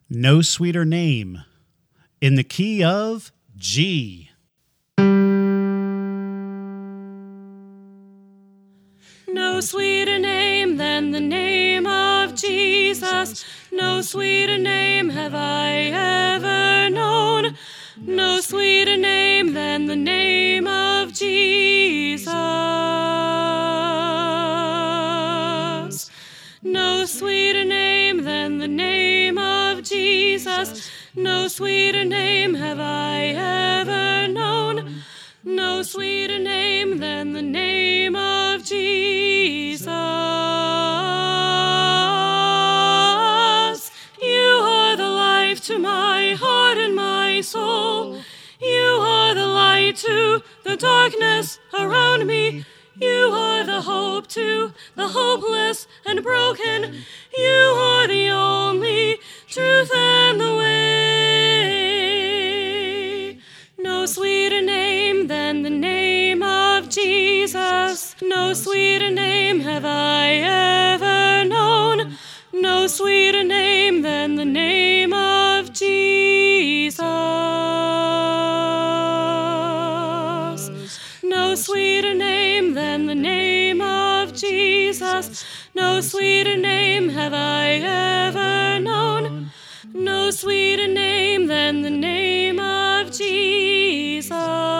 No Sweeter Name, in the key of G. No sweeter name than the name of Jesus. No sweeter name have I ever known. No sweeter name than the name of Jesus. No sweeter name than the name of Jesus. No sweeter name have I ever known. No sweeter name than the name of Jesus. You are the life to my heart and my soul. You are the light to the darkness around me. You are the hope to the hopeless and broken. You are the only truth and the way. No sweeter name than the name of Jesus. No sweeter name have I ever known. No sweeter name than the name of Jesus. No sweeter name than the name of Jesus. No sweeter name have I ever known. No sweeter name than the name of Jesus.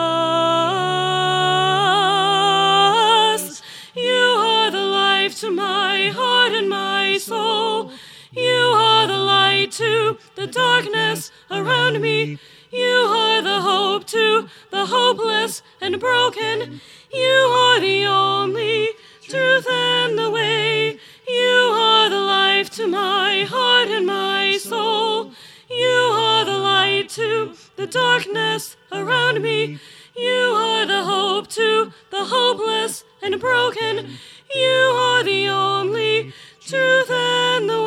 You are the life to my heart and my soul. You are the light to the darkness around me. You are the hope to the hopeless and broken. You are the only truth and the way. You are the life to my heart and my soul. You are the light to the darkness around me. You are the hope to the hopeless and broken. You are the only truth and the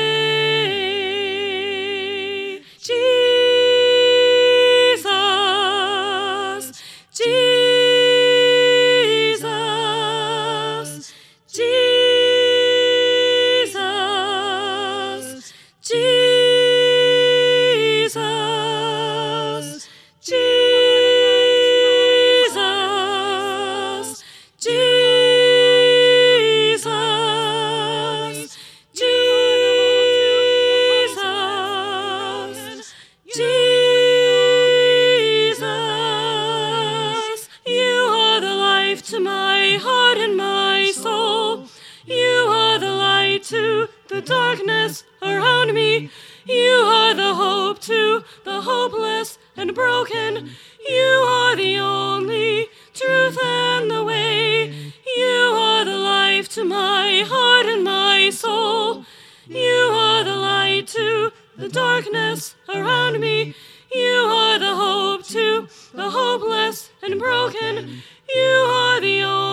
way. Jesus, Jesus, Jesus, Jesus, Jesus, Jesus, Jesus. You are the life to my heart and my soul. You are the light to the darkness around me. You are the hope to the hopeless and broken. You are the only truth and the way. You are the life to my heart and my soul. You are the light to the darkness around me. You are the hope to the hopeless and broken. You are the only